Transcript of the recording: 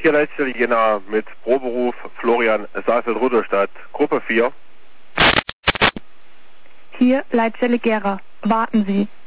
Hier Leitstelle Jena mit Proberuf Florian Saalfeld-Rudolstadt, Gruppe 4. Hier Leitstelle Gera. Warten Sie.